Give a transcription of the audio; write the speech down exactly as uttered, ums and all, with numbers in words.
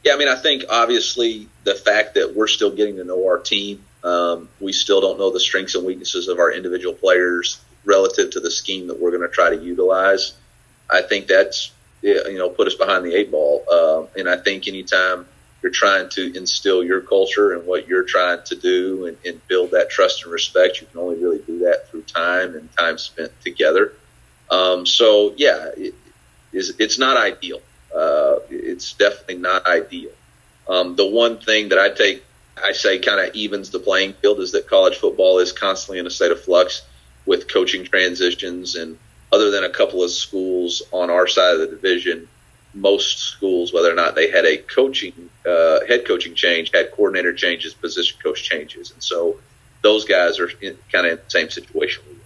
Yeah, I mean, I think obviously the fact that we're still getting to know our team, um, we still don't know the strengths and weaknesses of our individual players relative to the scheme that we're going to try to utilize. I think that's, you know, put us behind the eight ball. Uh, and I think anytime you're trying to instill your culture and what you're trying to do and, and build that trust and respect, you can only really do that through time and time spent together. Um, so, yeah, it, it's, it's not ideal. Uh, it's definitely not ideal. Um, the one thing that I take, I say kind of evens the playing field is that college football is constantly in a state of flux with coaching transitions. And other than a couple of schools on our side of the division, most schools, whether or not they had a coaching, uh, head coaching change, had coordinator changes, position coach changes. And so those guys are in, kind of in the same situation we